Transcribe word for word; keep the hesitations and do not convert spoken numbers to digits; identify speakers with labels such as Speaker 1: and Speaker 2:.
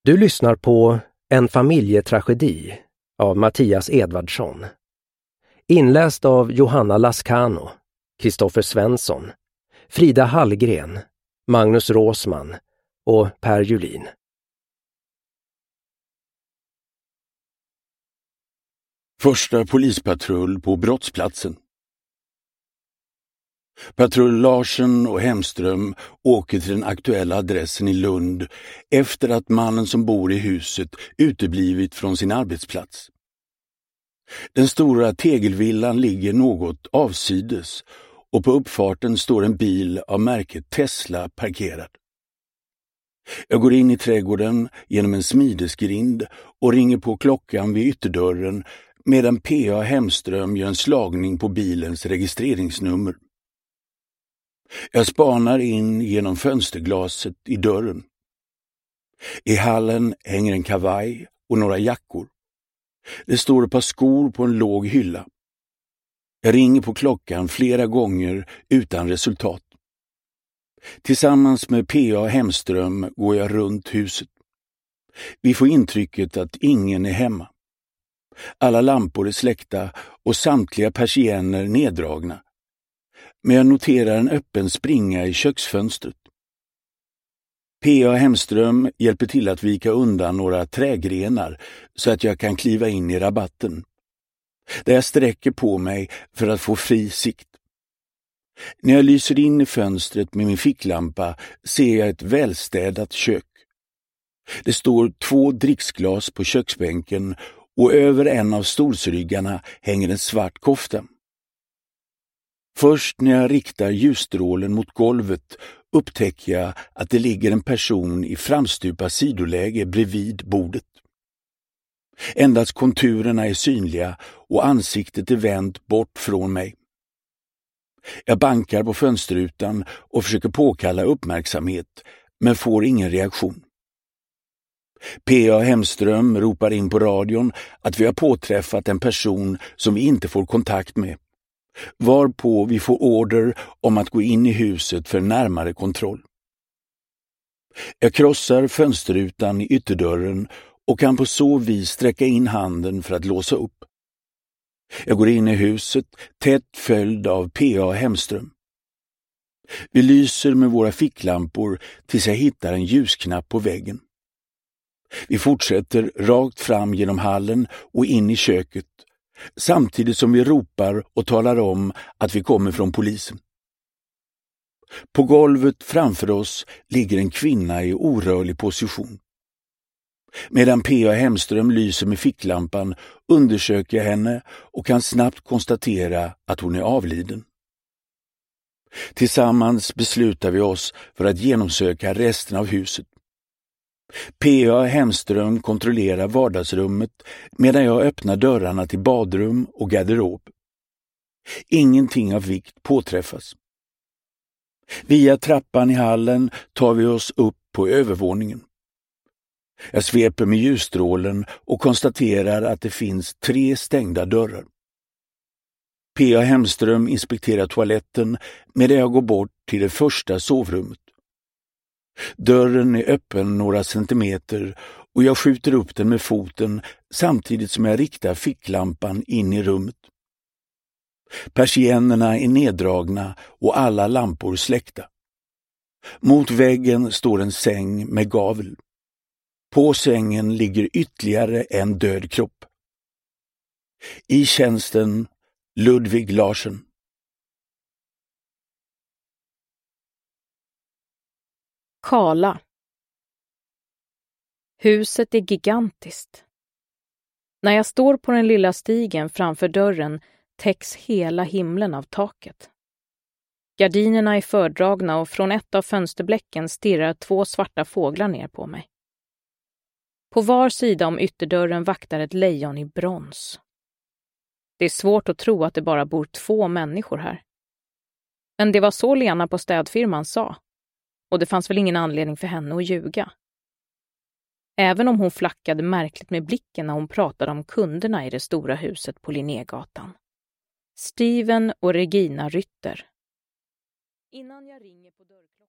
Speaker 1: Du lyssnar på En familjetragedi av Mattias Edvardsson. Inläst av Johanna Lascano, Kristoffer Svensson, Frida Hallgren, Magnus Råsman och Per Julin.
Speaker 2: Första polispatrull på brottsplatsen. Patrull Larsen och Hemström åker till den aktuella adressen i Lund efter att mannen som bor i huset uteblivit från sin arbetsplats. Den stora tegelvillan ligger något avsides och på uppfarten står en bil av märket Tesla parkerad. Jag går in i trädgården genom en smidesgrind och ringer på klockan vid ytterdörren medan P A Hemström gör en slagning på bilens registreringsnummer. Jag spanar in genom fönsterglaset i dörren. I hallen hänger en kavaj och några jackor. Det står ett par skor på en låg hylla. Jag ringer på klockan flera gånger utan resultat. Tillsammans med P A Hemström går jag runt huset. Vi får intrycket att ingen är hemma. Alla lampor är släckta och samtliga persienner neddragna. Men jag noterar en öppen springa i köksfönstret. P A Hemström hjälper till att vika undan några trägrenar så att jag kan kliva in i rabatten. Där jag sträcker på mig för att få fri sikt. När jag lyser in i fönstret med min ficklampa ser jag ett välstädat kök. Det står två dricksglas på köksbänken och över en av stolsryggarna hänger en svart kofta. Först när jag riktar ljusstrålen mot golvet upptäcker jag att det ligger en person i framstupa sidoläge bredvid bordet. Endast konturerna är synliga och ansiktet är vänt bort från mig. Jag bankar på fönsterrutan och försöker påkalla uppmärksamhet, men får ingen reaktion. P A Hemström ropar in på radion att vi har påträffat en person som vi inte får kontakt med, varpå vi får order om att gå in i huset för närmare kontroll. Jag krossar fönsterrutan i ytterdörren och kan på så vis sträcka in handen för att låsa upp. Jag går in i huset, tätt följd av P A Hemström. Vi lyser med våra ficklampor tills jag hittar en ljusknapp på väggen. Vi fortsätter rakt fram genom hallen och in i köket, samtidigt som vi ropar och talar om att vi kommer från polisen. På golvet framför oss ligger en kvinna i orörlig position. Medan P A Hemström lyser med ficklampan undersöker jag henne och kan snabbt konstatera att hon är avliden. Tillsammans beslutar vi oss för att genomsöka resten av huset. P A Hemström kontrollerar vardagsrummet medan jag öppnar dörrarna till badrum och garderob. Ingenting av vikt påträffas. Via trappan i hallen tar vi oss upp på övervåningen. Jag sveper med ljusstrålen och konstaterar att det finns tre stängda dörrar. P A Hemström inspekterar toaletten medan jag går bort till det första sovrummet. Dörren är öppen några centimeter och jag skjuter upp den med foten samtidigt som jag riktar ficklampan in i rummet. Persiennerna är neddragna och alla lampor släckta. Mot väggen står en säng med gavel. På sängen ligger ytterligare en död kropp. I tjänsten Ludvig Larsen.
Speaker 3: Kala. Huset är gigantiskt. När jag står på den lilla stigen framför dörren täcks hela himlen av taket. Gardinerna är fördragna och från ett av fönsterbläcken stirrar två svarta fåglar ner på mig. På var sida om ytterdörren vaktar ett lejon i brons. Det är svårt att tro att det bara bor två människor här. Men det var så Lena på städfirman sa. Och det fanns väl ingen anledning för henne att ljuga. Även om hon flackade märkligt med blicken när hon pratade om kunderna i det stora huset på Linnégatan. Steven och Regina Rytter. Innan jag ringer på dörrklockan